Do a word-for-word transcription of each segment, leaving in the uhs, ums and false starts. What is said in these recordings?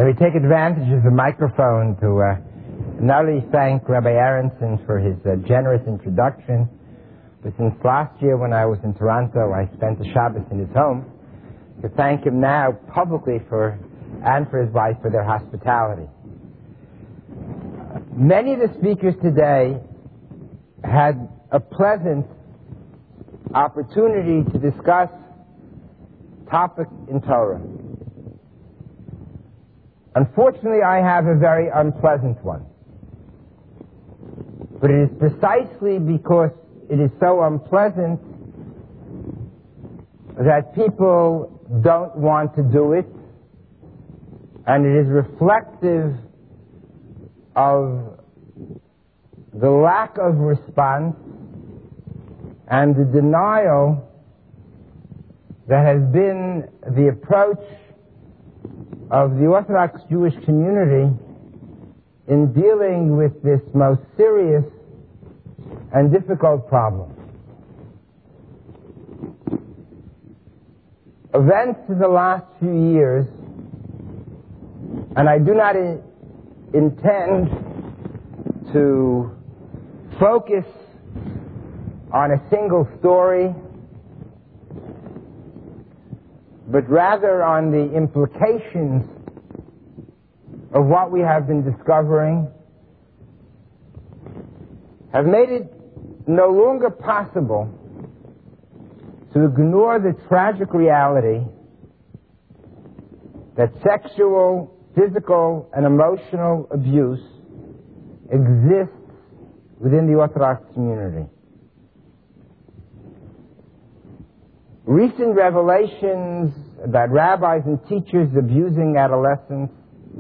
Let me take advantage of the microphone to uh, not only thank Rabbi Aronson for his uh, generous introduction, but since last year when I was in Toronto, I spent the Shabbos in his home, to thank him now publicly for, and for his wife for their hospitality. Many of the speakers today had a pleasant opportunity to discuss topic in Torah. Unfortunately, I have a very unpleasant one. But it is precisely because it is so unpleasant that people don't want to do it, and it is reflective of the lack of response and the denial that has been the approach of the Orthodox Jewish community in dealing with this most serious and difficult problem. Events in the last few years, and I do not in, intend to focus on a single story, but rather on the implications of what we have been discovering, have made it no longer possible to ignore the tragic reality that sexual, physical, and emotional abuse exists within the Orthodox community. Recent revelations about rabbis and teachers abusing adolescents,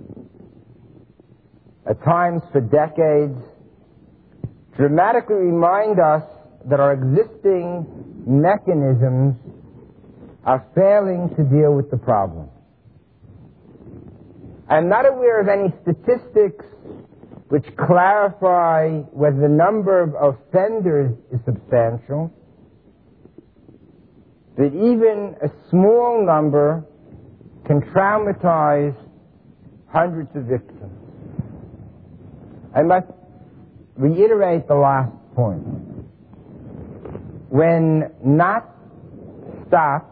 at times for decades, dramatically remind us that our existing mechanisms are failing to deal with the problem. I'm not aware of any statistics which clarify whether the number of offenders is substantial, but even a small number can traumatize hundreds of victims. I must reiterate the last point. When not stopped,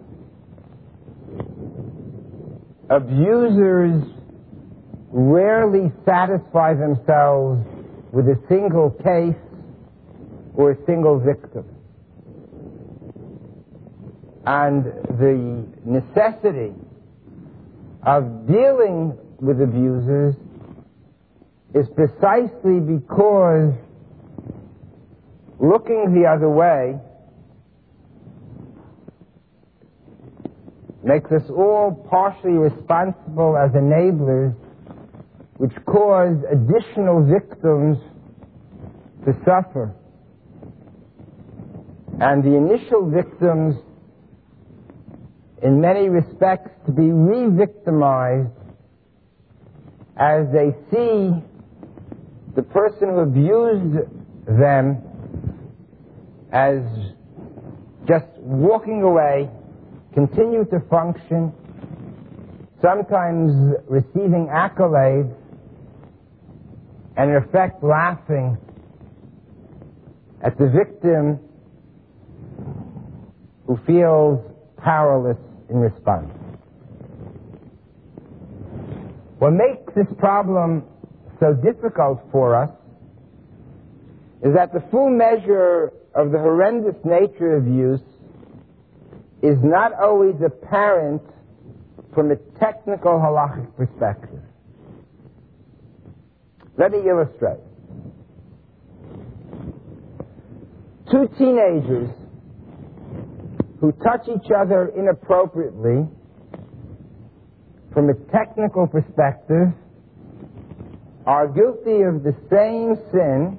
abusers rarely satisfy themselves with a single case or a single victim. And the necessity of dealing with abusers is precisely because looking the other way makes us all partially responsible as enablers, which cause additional victims to suffer. And the initial victims, in many respects, to be re-victimized as they see the person who abused them as just walking away, continue to function, sometimes receiving accolades, and in effect laughing at the victim who feels powerless in response. What makes this problem so difficult for us is that the full measure of the horrendous nature of abuse is not always apparent from a technical halachic perspective. Let me illustrate. Two teenagers who touch each other inappropriately from a technical perspective are guilty of the same sin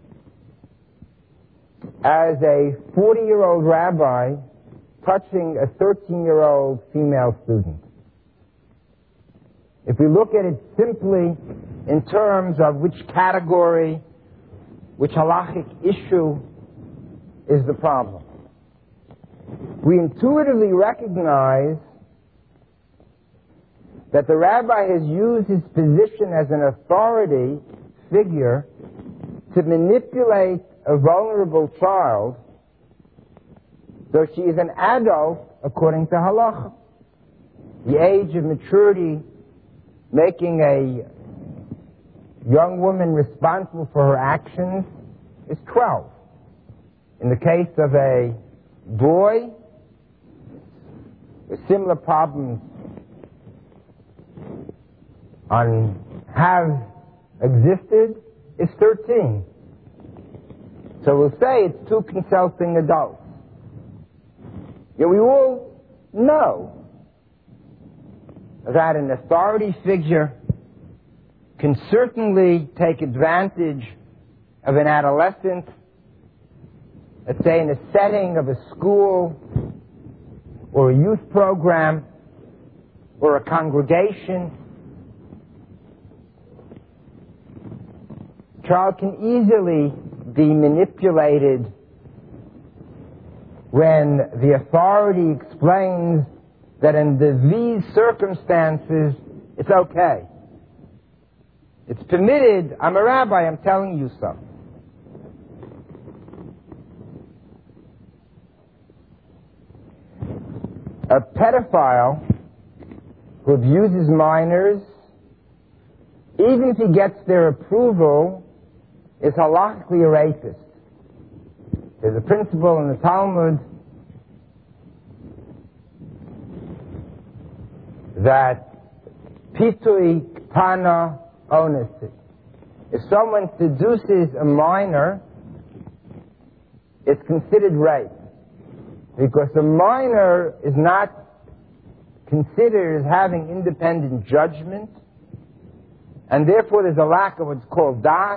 as a forty-year-old rabbi touching a thirteen-year-old female student. If we look at it simply in terms of which category, which halachic issue is the problem, we intuitively recognize that the rabbi has used his position as an authority figure to manipulate a vulnerable child, though she is an adult according to halacha. The age of maturity making a young woman responsible for her actions is twelve. In the case of a boy, with similar problems on have existed, is thirteen. So we'll say it's two consulting adults. Yet we all know that an authority figure can certainly take advantage of an adolescent, let's say in a setting of a school or a youth program or a congregation. Child can easily be manipulated when the authority explains that under these circumstances it's okay. It's permitted. I'm a rabbi, I'm telling you so. A pedophile who abuses minors, even if he gets their approval, is halachically a rapist. There's a principle in the Talmud that pitui ktana onesi. If someone seduces a minor, it's considered rape. Because a minor is not considered as having independent judgment, and therefore there's a lack of what's called das,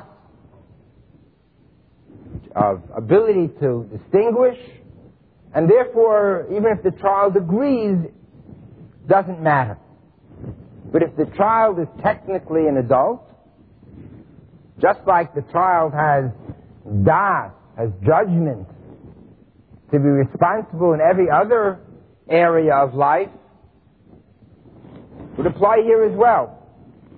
of ability to distinguish, and therefore, even if the child agrees, doesn't matter. But if the child is technically an adult, just like the child has das, has judgment, to be responsible in every other area of life, would apply here as well.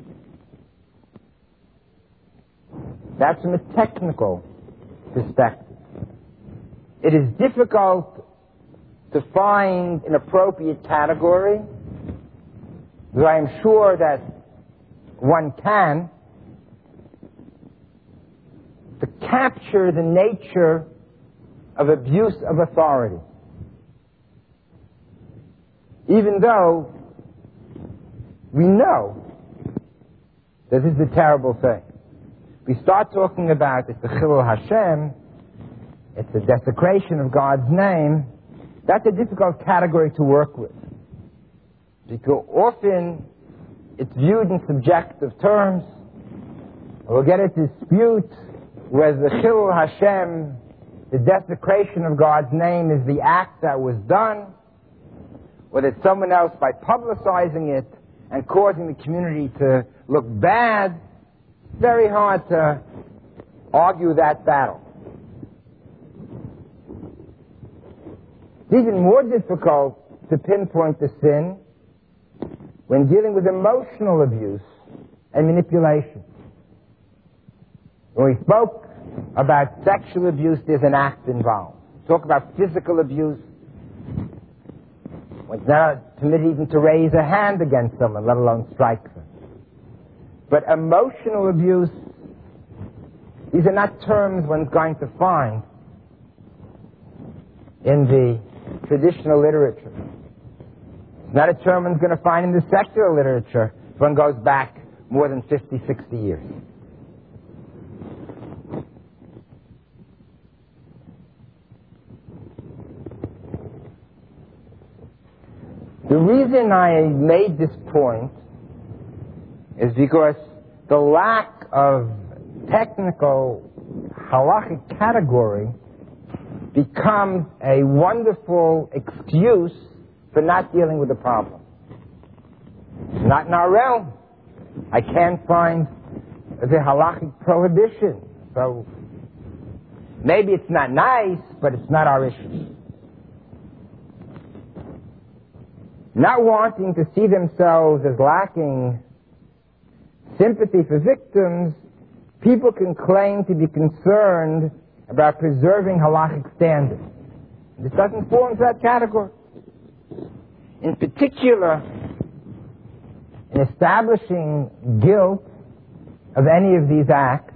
That's from a technical perspective. It is difficult to find an appropriate category, though I am sure that one can, to capture the nature of abuse of authority. Even though we know that this is a terrible thing. We start talking about it's the Chilul Hashem, it's the desecration of God's name. That's a difficult category to work with, because often it's viewed in subjective terms. We'll get a dispute whether the Chilul Hashem, the desecration of God's name, is the act that was done, or that someone else, by publicizing it and causing the community to look bad. It's very hard to argue that battle. It's even more difficult to pinpoint the sin when dealing with emotional abuse and manipulation. When we spoke about sexual abuse, there's an act involved. Talk about physical abuse, one's not permitted even to raise a hand against someone, let alone strike them. But emotional abuse, these are not terms one's going to find in the traditional literature. It's not a term one's going to find in the secular literature if one goes back more than fifty, sixty years. The reason I made this point is because the lack of technical halachic category becomes a wonderful excuse for not dealing with the problem. It's not in our realm. I can't find the halachic prohibition. So maybe it's not nice, but it's not our issue. not wanting to see themselves as lacking sympathy for victims, people can claim to be concerned about preserving halachic standards. This doesn't fall into that category. In particular, in establishing guilt of any of these acts,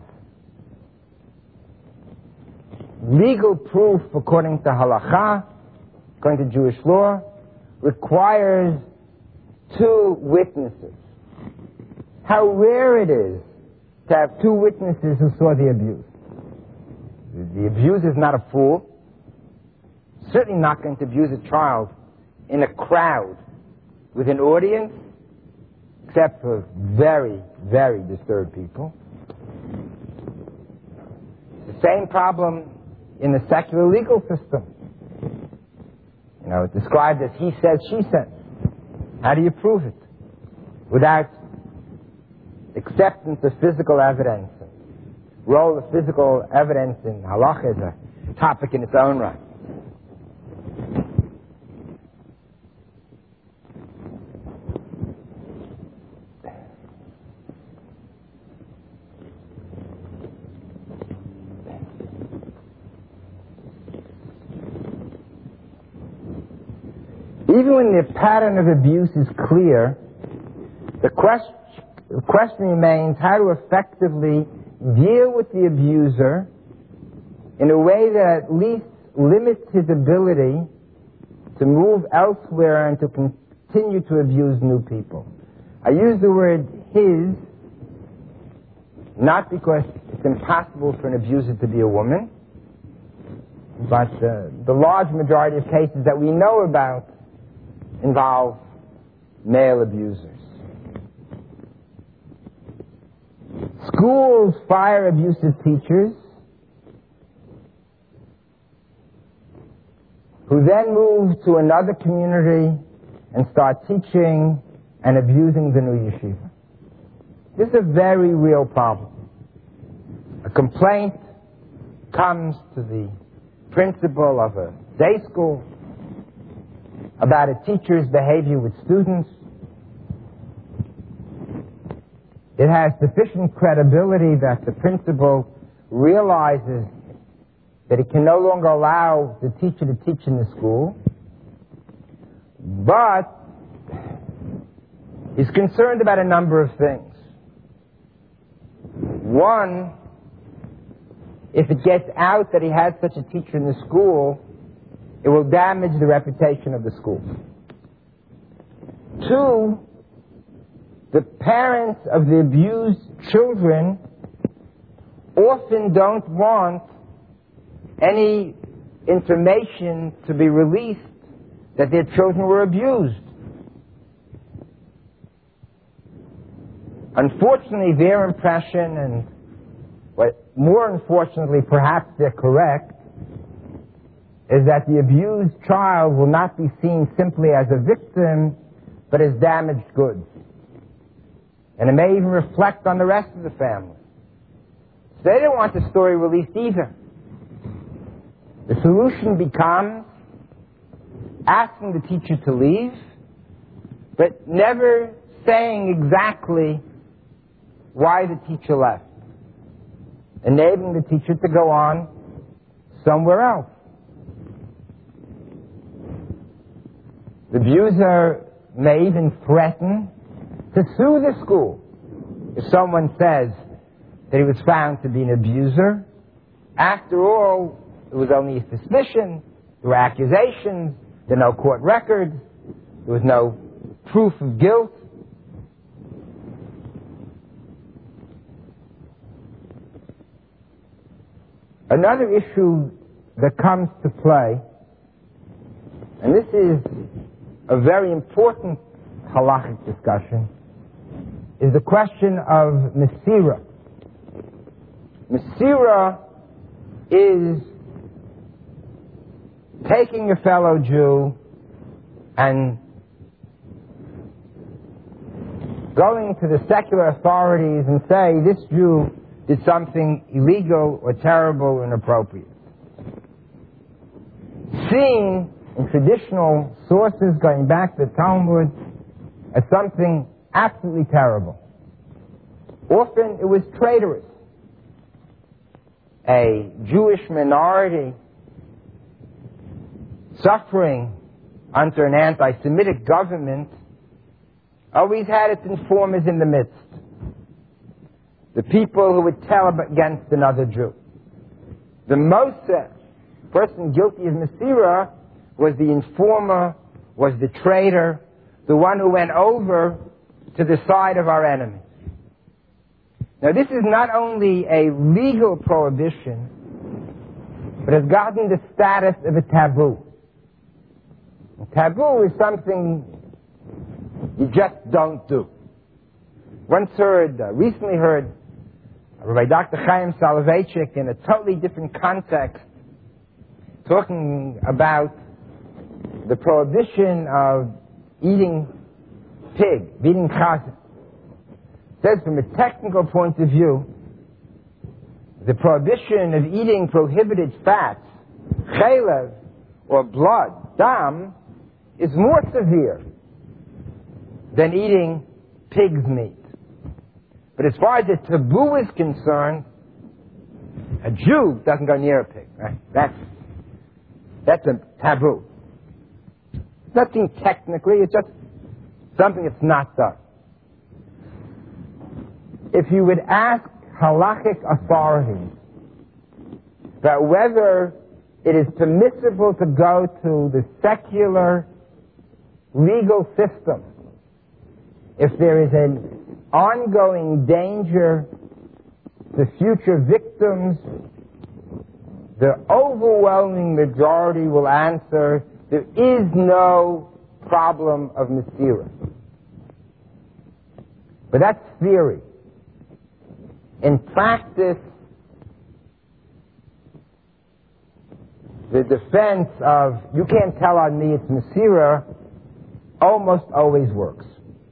legal proof according to halacha, according to Jewish law, requires two witnesses. How rare it is to have two witnesses who saw the abuse. The abuser is not a fool. Certainly not going to abuse a child in a crowd with an audience, except for very, very disturbed people. The same problem in the secular legal system. You know, it's described as he says, she says. How do you prove it? Without acceptance of physical evidence. The role of physical evidence in halacha is a topic in its own right. Even when the pattern of abuse is clear, the question, the question remains how to effectively deal with the abuser in a way that at least limits his ability to move elsewhere and to continue to abuse new people. I use the word his not because it's impossible for an abuser to be a woman, but uh, the large majority of cases that we know about involve male abusers. Schools fire abusive teachers who then move to another community and start teaching and abusing the new yeshiva. This is a very real problem. A complaint comes to the principal of a day school about a teacher's behavior with students. It has sufficient credibility that the principal realizes that he can no longer allow the teacher to teach in the school, but he's concerned about a number of things. One, if it gets out that he has such a teacher in the school, it will damage the reputation of the school. Two, the parents of the abused children often don't want any information to be released that their children were abused. Unfortunately, their impression, and what more unfortunately, perhaps they're correct, is that the abused child will not be seen simply as a victim, but as damaged goods. And it may even reflect on the rest of the family. So they don't want the story released either. The solution becomes asking the teacher to leave, but never saying exactly why the teacher left. Enabling the teacher to go on somewhere else. The abuser may even threaten to sue the school if someone says that he was found to be an abuser. After all, it was only a suspicion. There were accusations. There were no court records. There was no proof of guilt. Another issue that comes to play, and this is a very important halachic discussion, is the question of Mesira. Mesira is taking a fellow Jew and going to the secular authorities and say, this Jew did something illegal or terrible or inappropriate. Seeing in traditional sources going back to the Talmud as something absolutely terrible. Often it was traitorous. A Jewish minority suffering under an anti-Semitic government always had its informers in the midst. The people who would tell against another Jew. The Moshe, person guilty of Mesira, was the informer, was the traitor, the one who went over to the side of our enemy. Now this is not only a legal prohibition, but has gotten the status of a taboo. A taboo is something you just don't do. Once heard, uh, recently heard, Rabbi Doctor Chaim Soloveitchik in a totally different context talking about the prohibition of eating pig, eating chazan. Says from a technical point of view, the prohibition of eating prohibited fats, chalev, or blood, dam, is more severe than eating pig's meat. But as far as the taboo is concerned, a Jew doesn't go near a pig. Right? That's, that's a taboo. Nothing technically, it's just something that's not done. If you would ask halachic authorities about whether it is permissible to go to the secular legal system if there is an ongoing danger to future victims, the overwhelming majority will answer there is no problem of Mesira. But that's theory. In practice, the defense of, you can't tell on me it's Mesira, almost always works.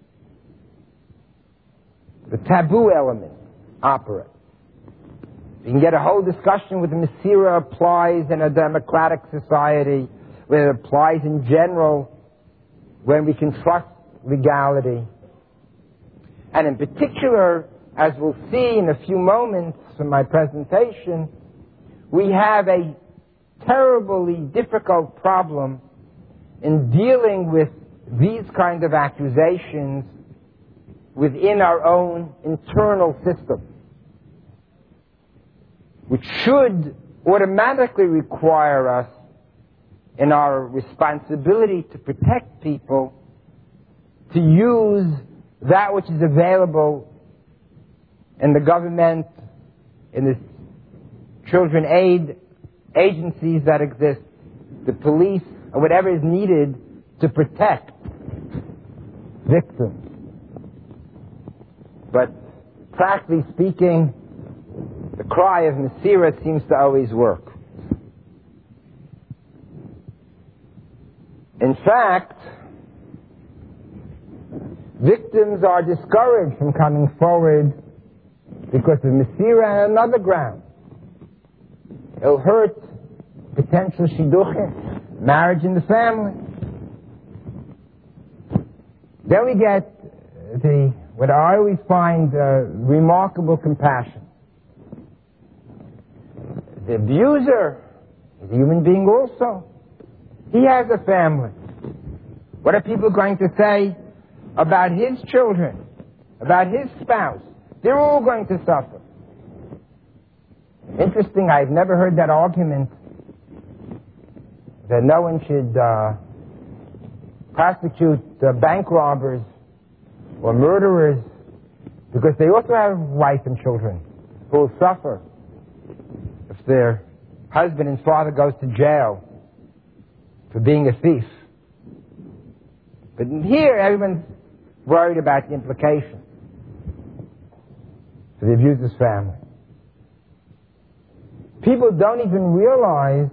The taboo element operates. You can get a whole discussion whether Mesira applies in a democratic society, whether it applies in general, when we can trust legality. And in particular, as we'll see in a few moments from my presentation, we have a terribly difficult problem in dealing with these kind of accusations within our own internal system, which should automatically require us, in our responsibility to protect people, to use that which is available in the government, in the children aid agencies that exist, the police, or whatever is needed to protect victims. But practically speaking, the cry of Mesira seems to always work. In fact, victims are discouraged from coming forward because of Mesira and another ground. It'll hurt potential shidduchim, marriage in the family. Then we get the, what I always find uh, remarkable compassion. The abuser is a human being also. He has a family. What are people going to say about his children, about his spouse? They're all going to suffer. Interesting, I've never heard that argument that no one should uh, prosecute uh, bank robbers or murderers because they also have wife and children who will suffer if their husband and father goes to jail for being a thief. But here, everyone's worried about the implications for the abuser's family. People don't even realize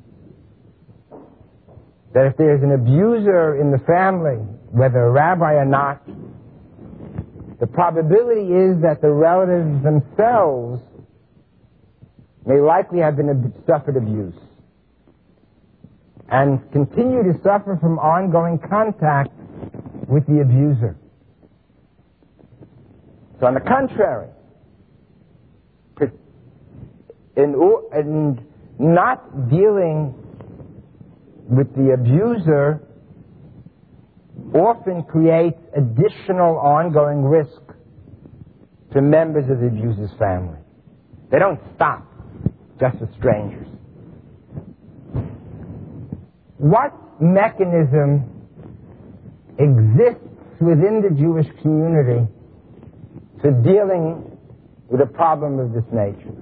that if there's an abuser in the family, whether a rabbi or not, the probability is that the relatives themselves may likely have been suffered abuse. and continue to suffer from ongoing contact with the abuser. So on the contrary, in, in not dealing with the abuser often creates additional ongoing risk to members of the abuser's family. They don't stop just with strangers. What mechanism exists within the Jewish community to dealing with a problem of this nature?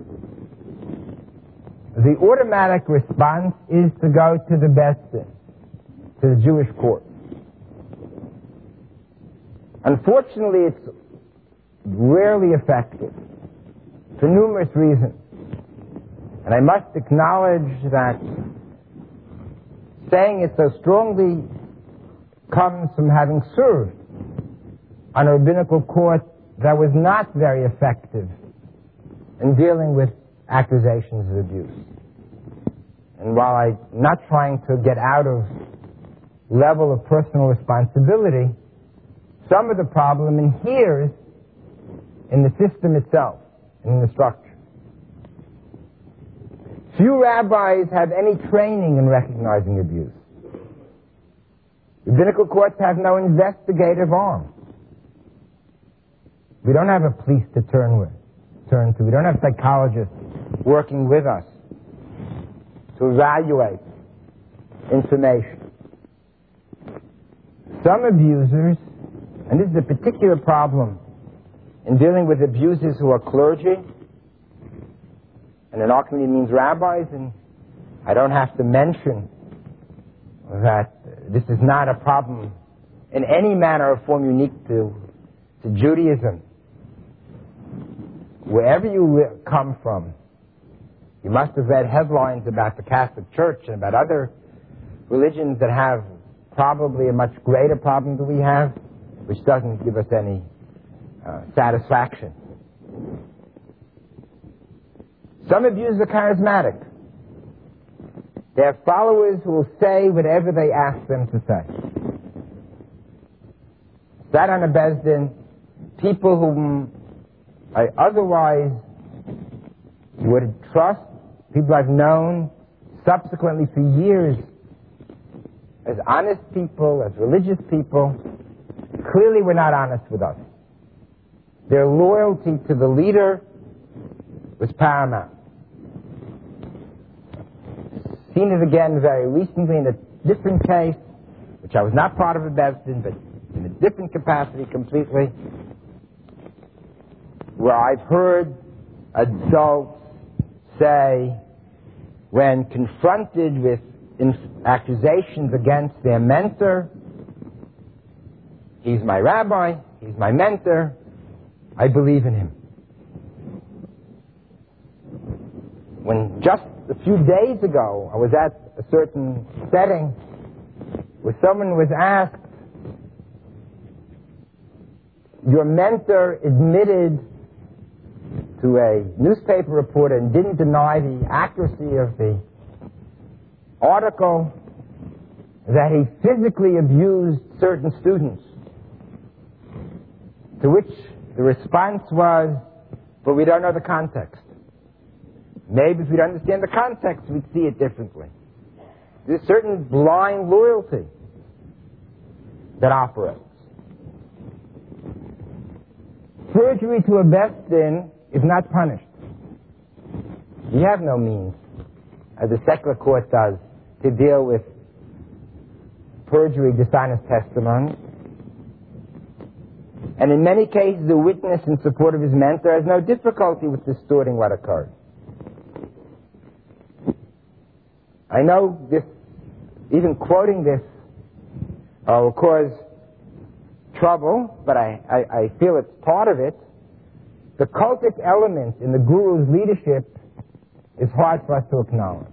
The automatic response is to go to the Beis Din, to the Jewish court. Unfortunately, it's rarely effective for numerous reasons. And I must acknowledge that saying it so strongly comes from having served on a rabbinical court that was not very effective in dealing with accusations of abuse. And while I'm not trying to get out of level of personal responsibility, some of the problem inheres in the system itself, in the structure. Few rabbis have any training in recognizing abuse. Rabbinical courts have no investigative arm. We don't have a police to turn with, turn to. We don't have psychologists working with us to evaluate information. Some abusers, and this is a particular problem in dealing with abusers who are clergy, and in our community means rabbis, and I don't have to mention that this is not a problem in any manner or form unique to, to Judaism. Wherever you come from, you must have read headlines about the Catholic Church and about other religions that have probably a much greater problem than we have, which doesn't give us any uh, satisfaction. Some abusers are charismatic. They have followers who will say whatever they ask them to say. Sat on a Beis Din, people whom I otherwise would trust, people I've known subsequently for years as honest people, as religious people, clearly were not honest with us. Their loyalty to the leader was paramount. Seen it again very recently in a different case, which I was not part of a Beis Din, but in a different capacity completely, where I've heard adults say, when confronted with inf- accusations against their mentor, he's my rabbi, he's my mentor, I believe in him. When just a few days ago I was at a certain setting where someone was asked, your mentor admitted to a newspaper reporter and didn't deny the accuracy of the article that he physically abused certain students. To which the response was, but we don't know the context. Maybe if we'd understand the context, we'd see it differently. There's certain blind loyalty that operates. Perjury to a Beis Din is not punished. You have no means, as the secular court does, to deal with perjury, dishonest testimony. And in many cases, the witness in support of his mentor has no difficulty with distorting what occurred. I know this, even quoting this uh, will cause trouble, but I, I, I feel it's part of it. The cultic element in the guru's leadership is hard for us to acknowledge.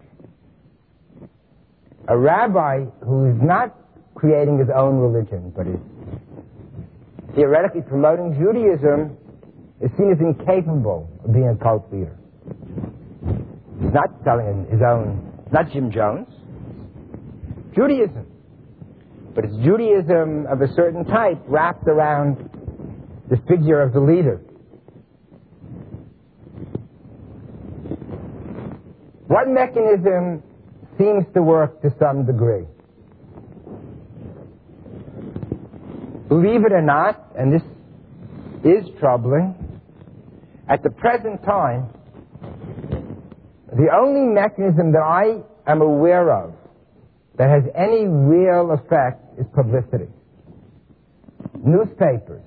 A rabbi who is not creating his own religion, but is theoretically promoting Judaism, is seen as incapable of being a cult leader. He's not telling his own, not Jim Jones. Judaism. But it's Judaism of a certain type wrapped around the figure of the leader. One mechanism seems to work to some degree. Believe it or not, and this is troubling, at the present time, the only mechanism that I am aware of that has any real effect is publicity. Newspapers.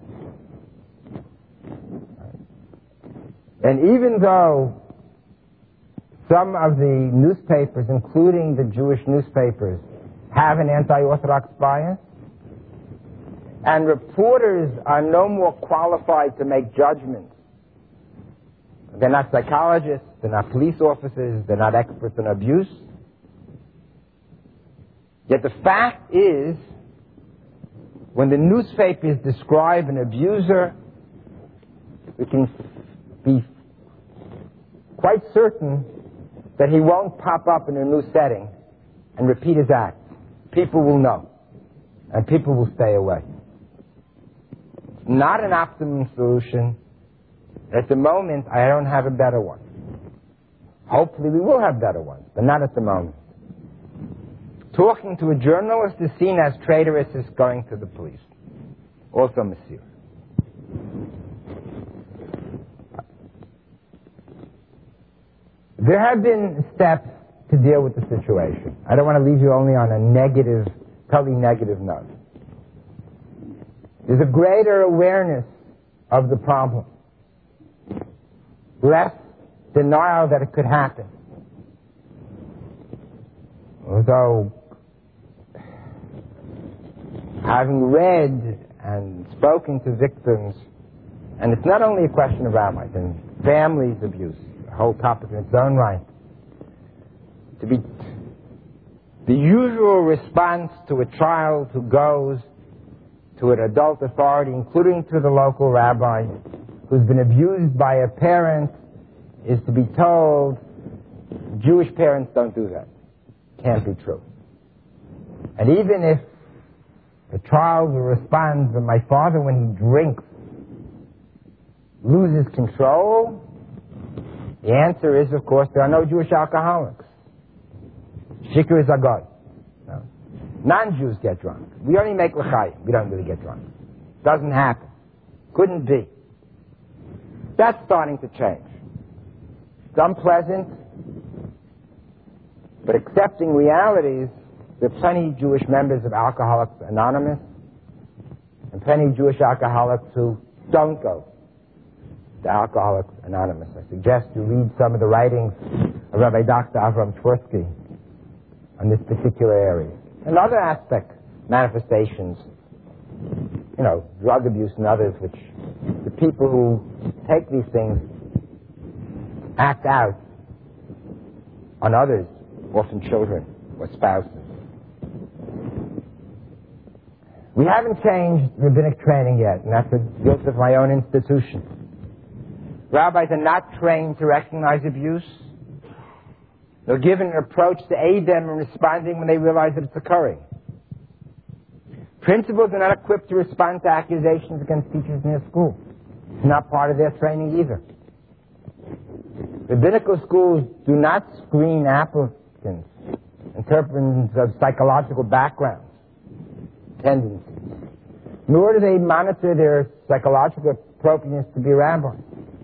And even though some of the newspapers, including the Jewish newspapers, have an anti-Orthodox bias, and reporters are no more qualified to make judgments. They're not psychologists, they're not police officers, they're not experts in abuse. Yet the fact is, when the newspapers describe an abuser, we can be quite certain that he won't pop up in a new setting and repeat his act. People will know, and people will stay away. It's not an optimum solution. At the moment, I don't have a better one. Hopefully we will have better ones, but not at the moment. Talking to a journalist is seen as traitorous as going to the police. Also Monsieur. There have been steps to deal with the situation. I don't want to leave you only on a negative, totally negative note. There's a greater awareness of the problem. Less denial that it could happen. Although, having read and spoken to victims, and it's not only a question of rabbis and families abuse, a whole topic in its own right, to be the usual response to a child who goes to an adult authority, including to the local rabbi, who's been abused by a parent, is to be told, Jewish parents don't do that. Can't be true. And even if the child responds that my father, when he drinks, loses control, the answer is, of course, there are no Jewish alcoholics. Shikr is a god. No. Non-Jews get drunk. We only make l'chaim. We don't really get drunk. Doesn't happen. Couldn't be. That's starting to change. It's unpleasant, but accepting realities, there are plenty of Jewish members of Alcoholics Anonymous and plenty of Jewish alcoholics who don't go to Alcoholics Anonymous. I suggest you read some of the writings of Rabbi Doctor Avram Tversky on this particular area. And other aspects, manifestations, you know, drug abuse and others, which the people who take these things act out on others, often children or spouses. We haven't changed rabbinic training yet, and that's the guilt of my own institution. Rabbis are not trained to recognize abuse. They're given an approach to aid them in responding when they realize that it's occurring. Principals are not equipped to respond to accusations against teachers in their school. It's not part of their training either. Rabbinical schools do not screen applicants in terms of psychological backgrounds, tendencies, nor do they monitor their psychological appropriateness to be rabbis.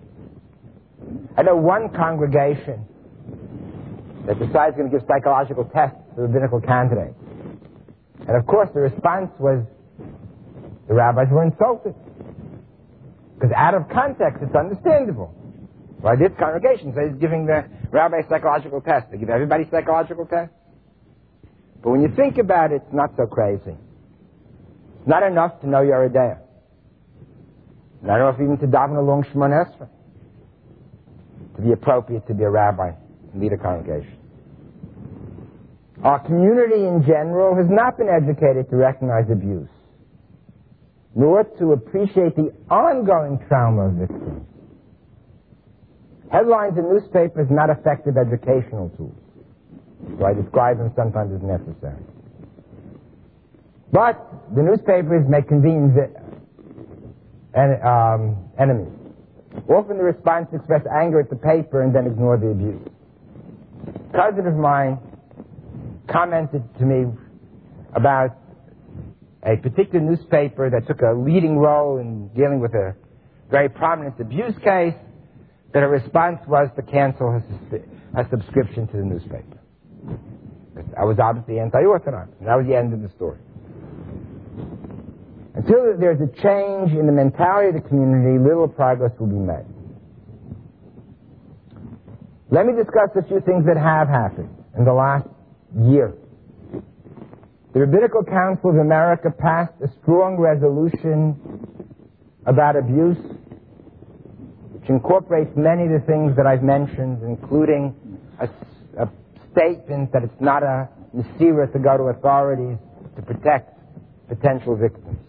I know one congregation that decides going to give psychological tests to rabbinical candidates. And of course the response was the rabbis were insulted. Because out of context it's understandable. Why this congregation says giving the rabbi psychological test. They give everybody psychological tests. But when you think about it, it's not so crazy. It's not enough to know Yoreh De'ah. Not enough even to daven along Shemona Esrei to be appropriate to be a rabbi and lead a congregation. Our community in general has not been educated to recognize abuse, nor to appreciate the ongoing trauma of victims. Headlines in newspapers are not effective educational tools, so I describe them sometimes as necessary. But the newspapers make convenient en- um, enemies. Often the response express anger at the paper and then ignore the abuse. A cousin of mine commented to me about a particular newspaper that took a leading role in dealing with a very prominent abuse case, that her response was to cancel her, her subscription to the newspaper. I was obviously anti-Orthodox. And that was the end of the story. Until there's a change in the mentality of the community, little progress will be made. Let me discuss a few things that have happened in the last year. The Rabbinical Council of America passed a strong resolution about abuse, which incorporates many of the things that I've mentioned, including a, a statement that it's not a mesira to go to authorities to protect potential victims.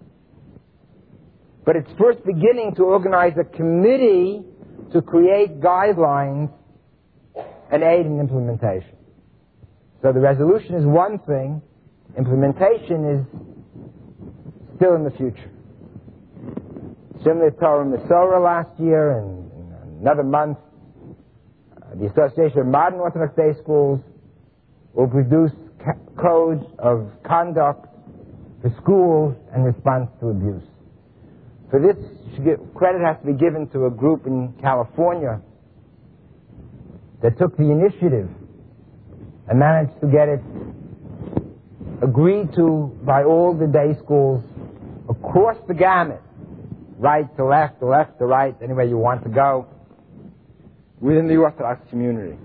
But it's first beginning to organize a committee to create guidelines and aid in implementation. So the resolution is one thing, implementation is still in the future. Similar to Torah Masorah last year, and in another month, uh, the Association of Modern Orthodox Day Schools will produce ca- codes of conduct for schools in response to abuse. For this, credit has to be given to a group in California that took the initiative and managed to get it agreed to by all the day schools across the gamut, right to left, to left to right, anywhere you want to go, within the Orthodox community.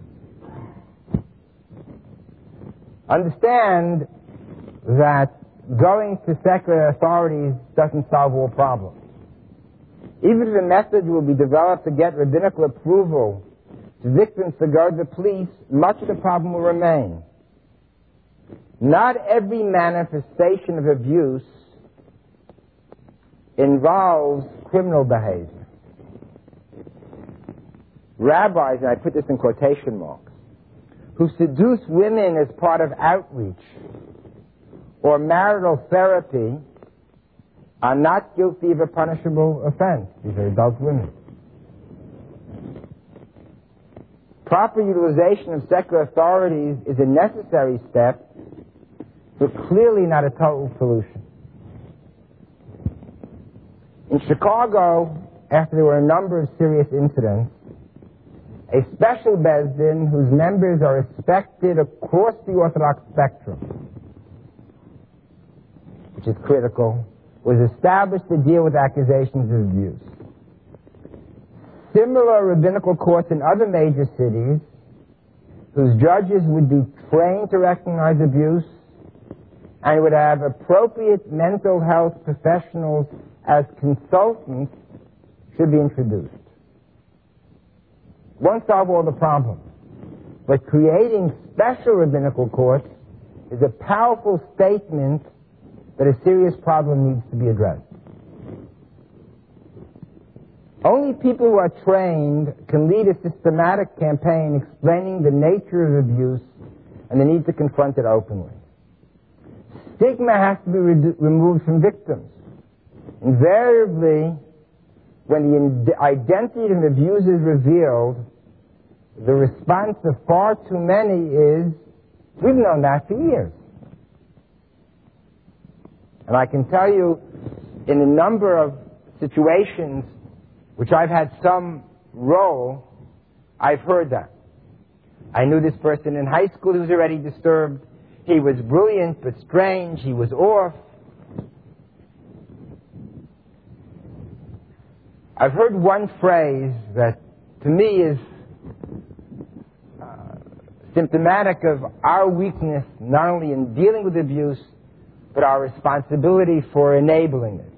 Understand that going to secular authorities doesn't solve all problems. Even if a method will be developed to get rabbinical approval to victims to go to the police, much of the problem will remain. Not every manifestation of abuse involves criminal behavior. Rabbis, and I put this in quotation marks, who seduce women as part of outreach or marital therapy are not guilty of a punishable offense. These are adult women. Proper utilization of secular authorities is a necessary step, but clearly not a total solution. In Chicago, after there were a number of serious incidents, a special Beis Din whose members are respected across the Orthodox spectrum, which is critical, was established to deal with accusations of abuse. Similar rabbinical courts in other major cities, whose judges would be trained to recognize abuse and would have appropriate mental health professionals as consultants, should be introduced. Won't solve all the problems, but creating special rabbinical courts is a powerful statement that a serious problem needs to be addressed. Only people who are trained can lead a systematic campaign explaining the nature of abuse and the need to confront it openly. Stigma has to be re- removed from victims. Invariably, when the in- identity of an abuser is revealed, the response of far too many is, we've known that for years. And I can tell you, in a number of situations which I've had some role, I've heard that. I knew this person in high school who was already disturbed. He was brilliant but strange. He was off. I've heard one phrase that to me is uh, symptomatic of our weakness, not only in dealing with abuse, but our responsibility for enabling it.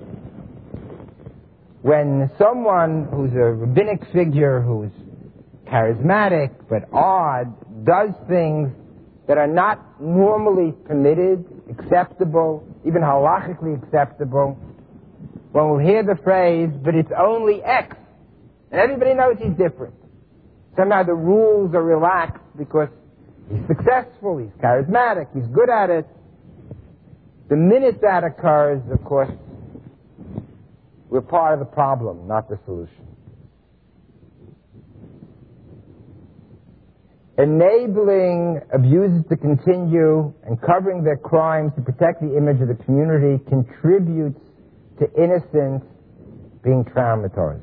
When someone who's a rabbinic figure, who's charismatic but odd, does things that are not normally permitted, acceptable, even halachically acceptable, one will hear the phrase, but it's only X. And everybody knows he's different. Somehow the rules are relaxed because he's successful, he's charismatic, he's good at it. The minute that occurs, of course, we're part of the problem, not the solution. Enabling abusers to continue and covering their crimes to protect the image of the community contributes to innocence being traumatized.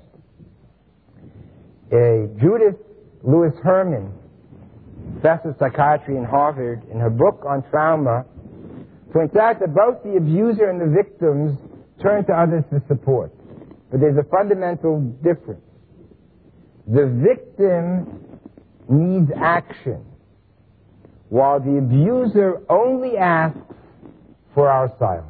Uh, Judith Lewis Herman, professor of psychiatry in Harvard, in her book on trauma, points out that both the abuser and the victims turn to others for support. But there's a fundamental difference. The victim needs action, while the abuser only asks for our silence.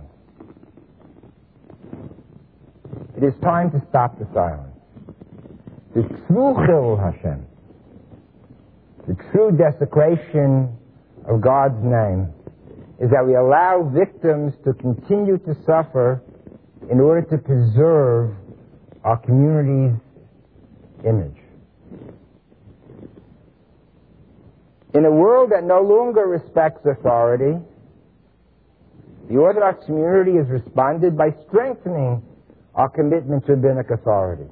It is time to stop the silence. The true Chilul Hashem, the true desecration of God's name, is that we allow victims to continue to suffer in order to preserve our community's image. In a world that no longer respects authority, the Orthodox community has responded by strengthening our commitment to rabbinic authority.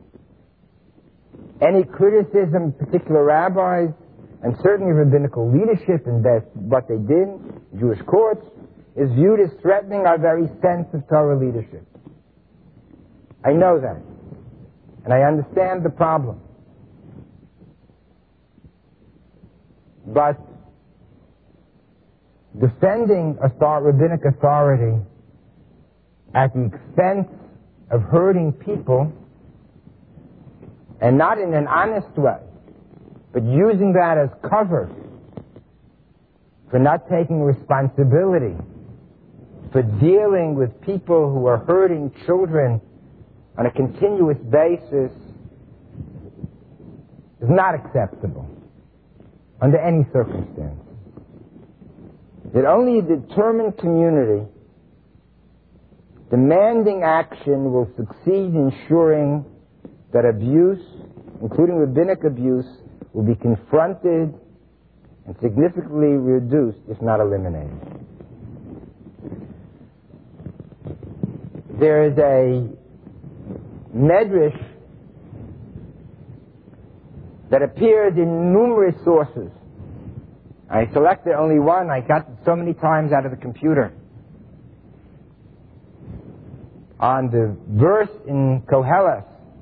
Any criticism of particular rabbis, and certainly rabbinical leadership in what they did in Jewish courts, is viewed as threatening our very sense of Torah leadership. I know that, and I understand the problem. But defending author- rabbinic authority at the expense of hurting people, and not in an honest way, but using that as cover for not taking responsibility for dealing with people who are hurting children on a continuous basis, is not acceptable under any circumstance. That only a determined community demanding action will succeed in ensuring that abuse, including rabbinic abuse, will be confronted and significantly reduced, if not eliminated. There is a medrash that appeared in numerous sources. I selected only one. I got it so many times out of the computer. On the verse in Koheles,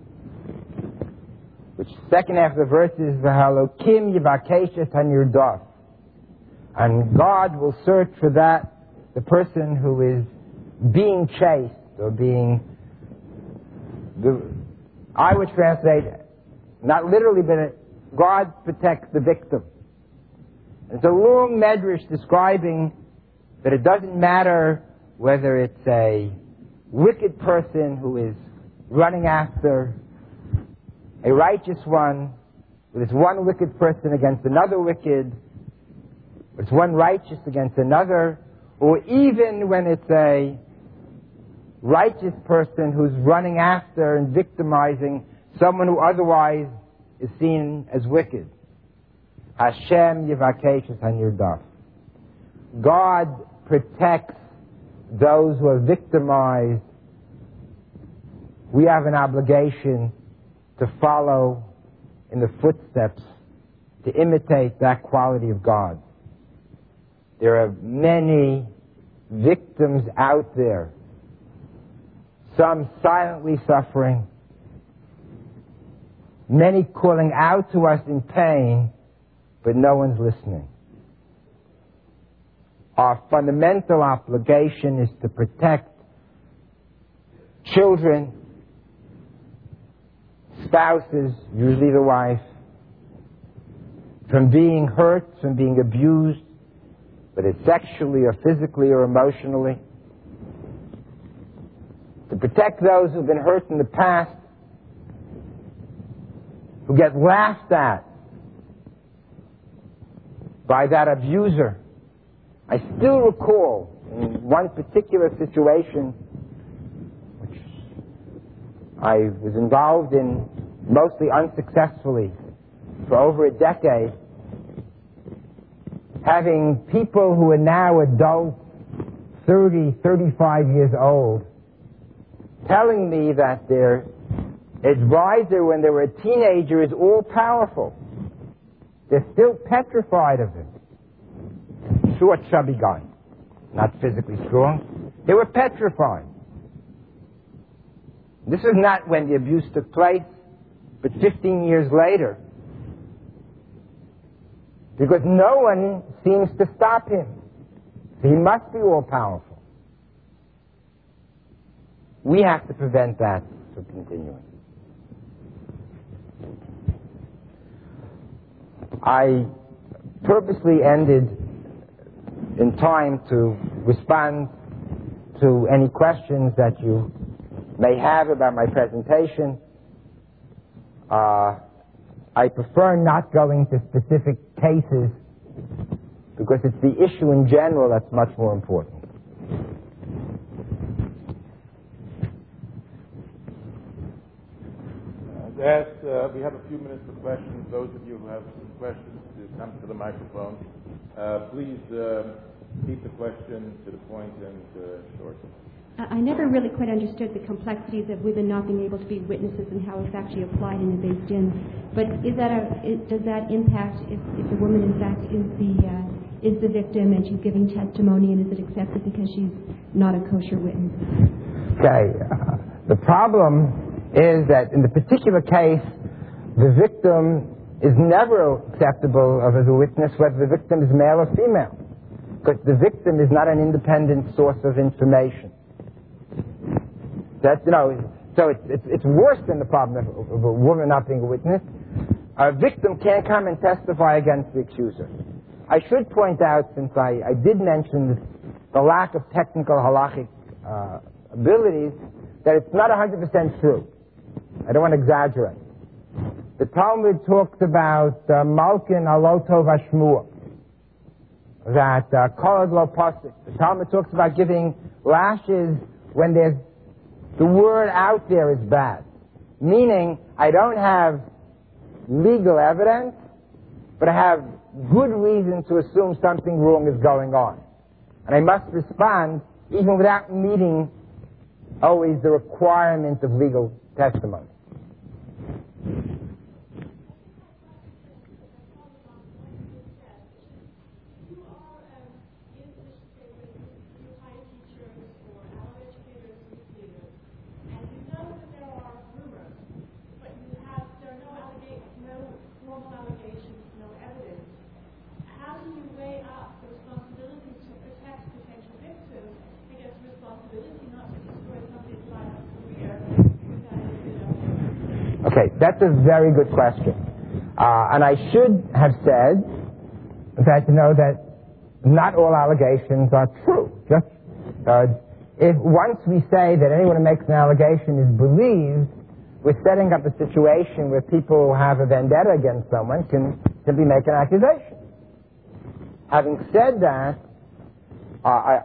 which second half of the verse is V'halokim yivakesh et hanirdaf, and God will search for that, the person who is being chased or being, the, I would translate, not literally, but God protects the victim. It's a long medrash describing that it doesn't matter whether it's a wicked person who is running after a righteous one, whether it's one wicked person against another wicked, or it's one righteous against another, or even when it's a righteous person who's running after and victimizing someone who otherwise is seen as wicked. Hashem yivakesh es hanirdaf. God protects those who are victimized. We have an obligation to follow in the footsteps, to imitate that quality of God. There are many victims out there, some silently suffering, many calling out to us in pain, but no one's listening. Our fundamental obligation is to protect children, spouses, usually the wife, from being hurt, from being abused, whether it's sexually or physically or emotionally. To protect those who've been hurt in the past, who get laughed at by that abuser. I still recall in one particular situation, which I was involved in mostly unsuccessfully for over a decade, having people who are now adults thirty, thirty-five years old, telling me that their advisor when they were a teenager is all-powerful. They're still petrified of him. Short, chubby guy. Not physically strong. They were petrified. This is not when the abuse took place, but fifteen years later. Because no one seems to stop him. So he must be all-powerful. We have to prevent that from continuing. I purposely ended in time to respond to any questions that you may have about my presentation. Uh, I prefer not going to specific cases because it's the issue in general that's much more important. As uh, we have a few minutes for questions, those of you who have some questions to come to the microphone, uh, please uh, keep the question to the point and uh, short. I never really quite understood the complexities of women not being able to be witnesses and how it's actually applied in the Beis Din. But is that a, is, does that impact if, if the woman in fact is the uh, is the victim and she's giving testimony, and is it accepted because she's not a kosher witness? Okay. Uh, the problem is that in the particular case, the victim is never acceptable of as a witness whether the victim is male or female, because the victim is not an independent source of information. That's, you know, so it's, it's, it's worse than the problem of, of a woman not being a witness. A victim can't come and testify against the accuser. I should point out, since I, I did mention the lack of technical halachic uh, abilities, that it's not one hundred percent true. I don't want to exaggerate. The Talmud talks about uh, Malkin Alotov Ashmua, that uh, Kolod Lo Pasik. The Talmud talks about giving lashes when there's the word out there is bad. Meaning, I don't have legal evidence, but I have good reason to assume something wrong is going on. And I must respond even without meeting always the requirement of legal testimony. Okay, that's a very good question. Uh, and I should have said that, you know, that not all allegations are true. Just, uh, if once we say that anyone who makes an allegation is believed, we're setting up a situation where people who have a vendetta against someone can simply make an accusation. Having said that, uh, I,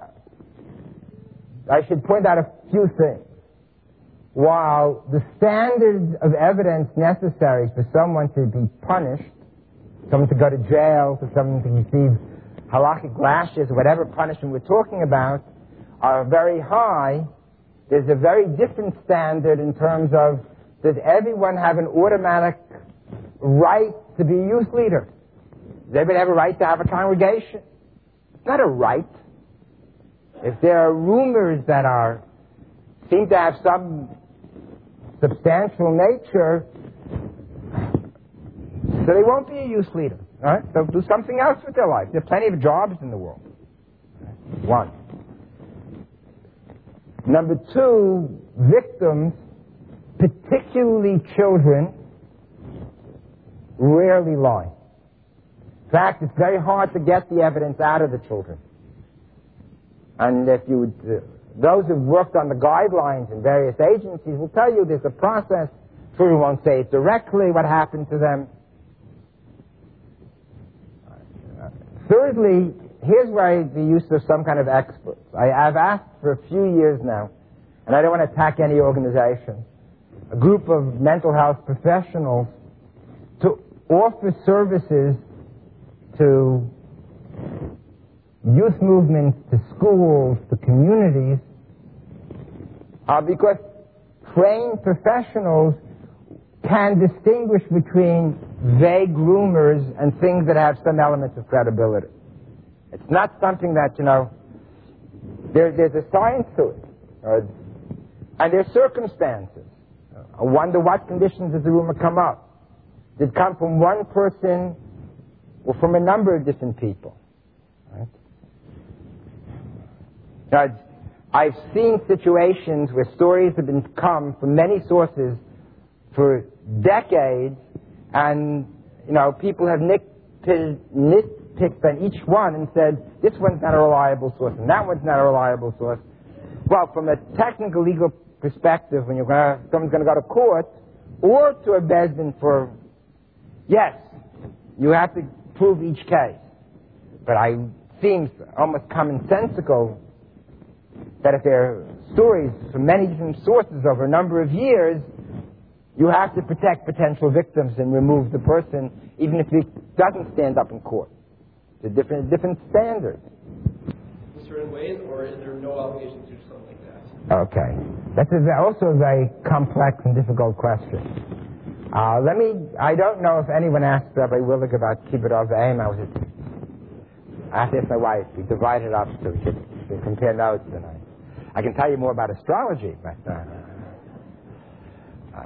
I should point out a few things. While the standards of evidence necessary for someone to be punished, someone to go to jail, for someone to receive halakhic lashes, whatever punishment we're talking about, are very high, there's a very different standard in terms of, does everyone have an automatic right to be a youth leader? Does everybody have a right to have a congregation? It's not a right. If there are rumors that are seem to have some substantial nature, so they won't be a youth leader. All right? They'll do something else with their life. There are plenty of jobs in the world. One. Number two, victims, particularly children, rarely lie. In fact, it's very hard to get the evidence out of the children. And if you would... Uh, Those who've worked on the guidelines in various agencies will tell you there's a process. Sure, we won't say it directly what happened to them. Thirdly, here's where the use of some kind of experts. I, I've asked for a few years now, and I don't want to attack any organization, a group of mental health professionals to offer services to youth movements to schools to communities, uh, because trained professionals can distinguish between vague rumors and things that have some elements of credibility. It's not something that, you know, there, there's a science to it. Uh, and there's circumstances. I wonder what conditions does the rumor come up? Did it come from one person or from a number of different people? Right? Now, I've seen situations where stories have been come from many sources for decades, and, you know, people have nitpicked, nitpicked on each one and said, this one's not a reliable source and that one's not a reliable source. Well, from a technical legal perspective, when you're gonna, someone's going to go to court or to a Beis Din for, yes, you have to prove each case. But I seems almost commonsensical that if there are stories from many different sources over a number of years, you have to protect potential victims and remove the person, even if he doesn't stand up in court. It's a different, different standard. In certain ways, or is there no obligation to do something like that? Okay. That's a, also a very complex and difficult question. Uh, let me, I don't know if anyone asked Rabbi Willig about Kibbutz Avim. I was just, I have to ask my wife. We divided it up so we could, we could compare notes, and I, I can tell you more about astrology, but uh, uh,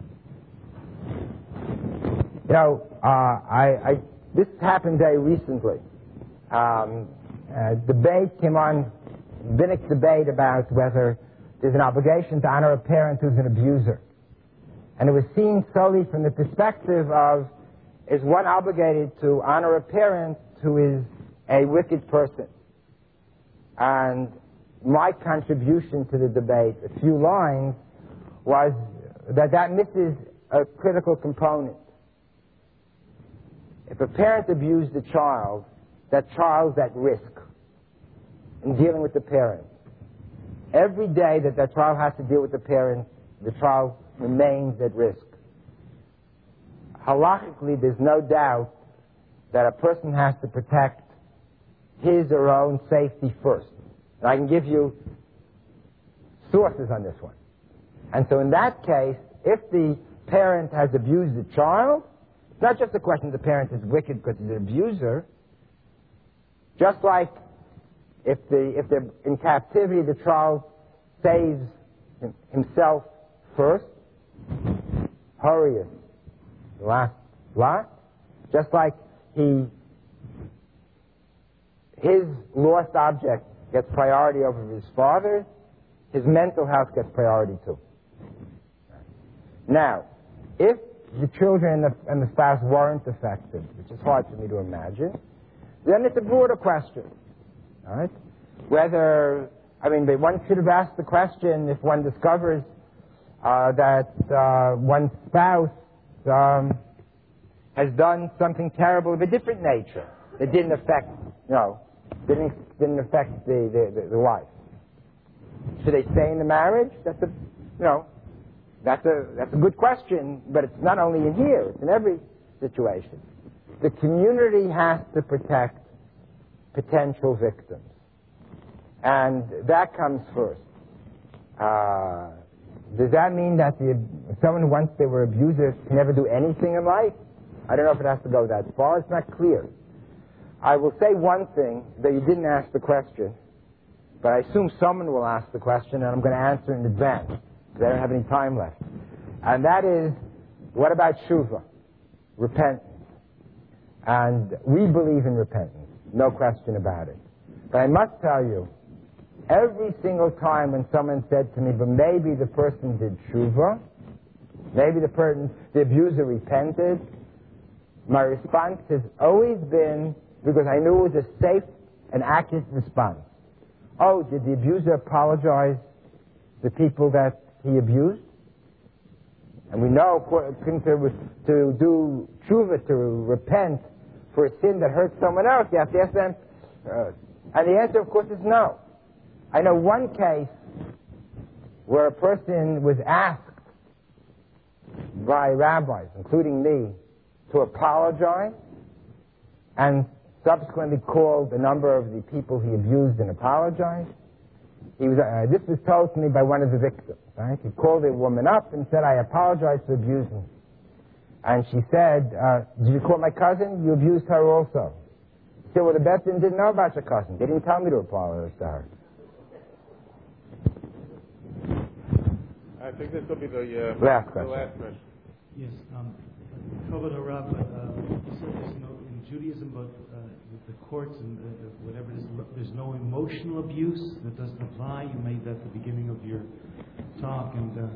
you know, uh, I, I, this happened very recently. Um, a debate came on, Binnick's debate about whether there's an obligation to honor a parent who's an abuser. And it was seen solely from the perspective of, is one obligated to honor a parent who is a wicked person? And my contribution to the debate, a few lines, was that that misses a critical component. If a parent abused a child, that child's at risk in dealing with the parent. Every day that that child has to deal with the parent, the child remains at risk. Halachically, there's no doubt that a person has to protect his or her own safety first. And I can give you sources on this one. And so in that case, if the parent has abused the child, it's not just a question the parent is wicked because he's an abuser. Just like if the if they're in captivity, the child saves himself first. Hurry, last, last. Just like he, his lost object gets priority over his father's, his mental health gets priority too. Now, if the children and the, and the spouse weren't affected, which is hard for me to imagine, then it's a broader question. All right? Whether, I mean, one should have asked the question if one discovers uh, that uh, one's spouse um, has done something terrible of a different nature that didn't affect, you know, didn't, didn't affect the, the, the, the wife. Should they stay in the marriage? That's a, you know, that's a, that's a good question, but it's not only in here, it's in every situation. The community has to protect potential victims. And that comes first. Uh, does that mean that the, someone, once they were abusers, can never do anything in life? I don't know if it has to go that far. It's not clear. I will say one thing, that you didn't ask the question, but I assume someone will ask the question, and I'm going to answer in advance, because I don't have any time left. And that is, what about tshuva? Repentance. And we believe in repentance, no question about it. But I must tell you, every single time when someone said to me, but maybe the person did tshuva, maybe the person, the abuser repented, my response has always been, because I knew it was a safe and accurate response. Oh, did the abuser apologize to people that he abused? And we know to, to do tshuva, to repent for a sin that hurts someone else, you have to ask them. Uh, and the answer, of course, is no. I know one case where a person was asked by rabbis, including me, to apologize, and subsequently called a number of the people he abused and apologized. He was, uh, this was told to me by one of the victims. Right? He called a woman up and said, I apologize for abusing. And she said, uh, did you call my cousin? You abused her also. He said, well, the Beth Din didn't know about your cousin. They didn't tell me to apologize to her. I think this will be the, uh, last the question. last question. Yes. Um, Kavod Harav, uh, you said there's no, in Judaism, but uh, with the courts and uh, whatever it is, there's no emotional abuse. That doesn't apply. You made that at the beginning of your talk, and uh,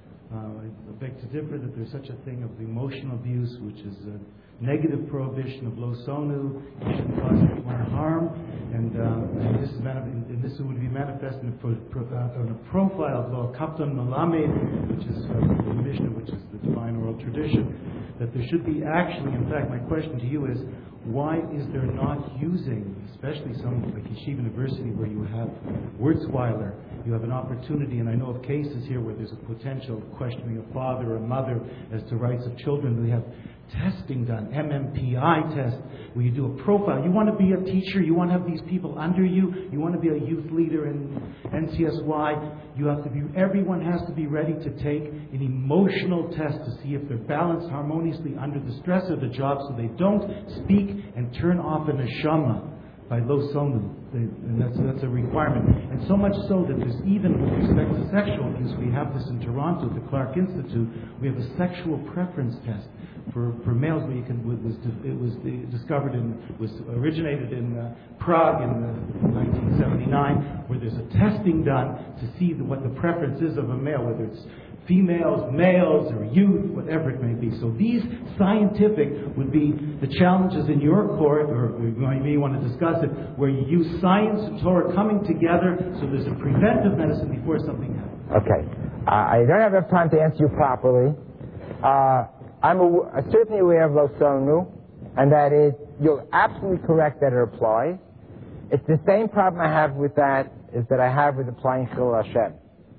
uh, I beg to differ that there's such a thing of emotional abuse, which is a negative prohibition of lo sonu. You shouldn't cause anyone harm, and, uh, and this is manif- and this would be manifest in a, pro- pro- uh, in a profile of law kapton malamed, which is uh, the Mishnah, which is the divine oral tradition. That there should be actually, in fact, my question to you is, why is there not using, especially some like Yeshiva University where you have Wurzweiler, you have an opportunity, and I know of cases here where there's a potential questioning of father or mother as to rights of children. We have testing done, M M P I test, where you do a profile. You want to be a teacher, you want to have these people under you, you want to be a youth leader in N C S Y, you have to be, everyone has to be ready to take an emotional test to see if they're balanced harmoniously under the stress of the job so they don't speak and turn off a neshama by lo sonu. And that's, that's a requirement. And so much so that there's even with respect to sexual abuse, we have this in Toronto at the Clark Institute, we have a sexual preference test for, for males where you can, it was, it was discovered in, was originated in uh, Prague in uh, nineteen seventy-nine, where there's a testing done to see the, what the preference is of a male, whether it's females, males, or youth, whatever it may be. So these scientific would be the challenges in your court, or you may want to discuss it, where you use science and Torah coming together so there's a preventive medicine before something happens. Okay. Uh, I don't have enough time to answer you properly. Uh, I'm aw- certainly aware of lo sonu, and that is, you're absolutely correct that it applies. It's the same problem I have with that is that I have with applying Chilul Hashem.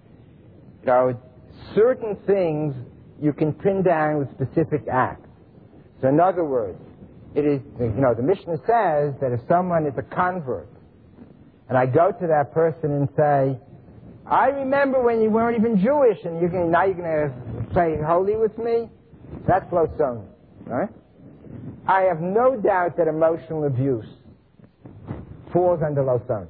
You know, certain things you can pin down with specific acts. So in other words, it is, you know, the Mishnah says that if someone is a convert, and I go to that person and say, I remember when you weren't even Jewish, and you're gonna, now you're going to play holy with me, that's lo sonu, right? I have no doubt that emotional abuse falls under lo sonu.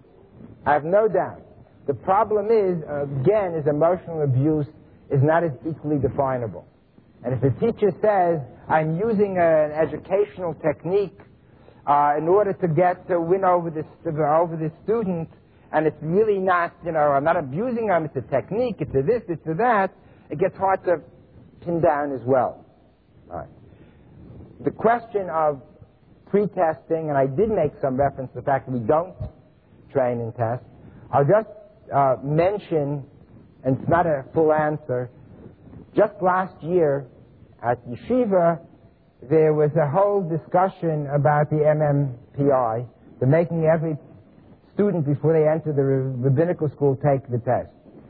I have no doubt. The problem is, again, is emotional abuse is not as equally definable. And if a teacher says, I'm using an educational technique uh, in order to get to win over this over this student, and it's really not, you know, I'm not abusing them, it's a technique, it's a this, it's a that, it gets hard to pin down as well. All right. The question of pre-testing, and I did make some reference to the fact that we don't train and test, I'll just uh, mention, and it's not a full answer, just last year at Yeshiva, there was a whole discussion about the M M P I, the making every student before they enter the rabbinical school take the test.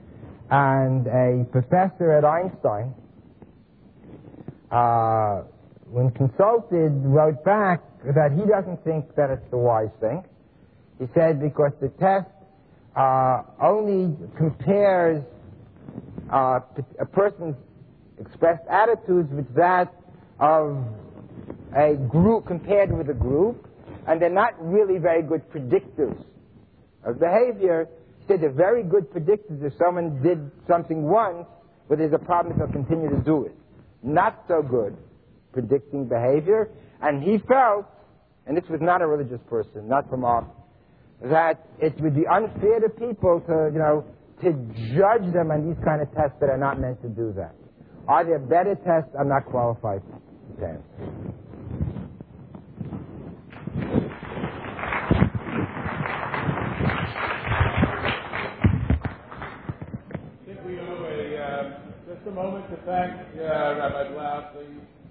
And a professor at Einstein, uh, when consulted, wrote back that he doesn't think that it's the wise thing. He said because the test uh, only compares uh, a person's expressed attitudes with that of a group compared with a group, and they're not really very good predictors of behavior. He said they're very good predictors if someone did something once, but there's a problem if they'll continue to do it. Not so good predicting behavior, and he felt, and this was not a religious person, not from off, that it would be unfair to people to, you know, to judge them on these kind of tests that are not meant to do that. Are there better tests? I'm not qualified to answer. I think we owe a, uh, just a moment to thank uh, Rabbi Blau, please.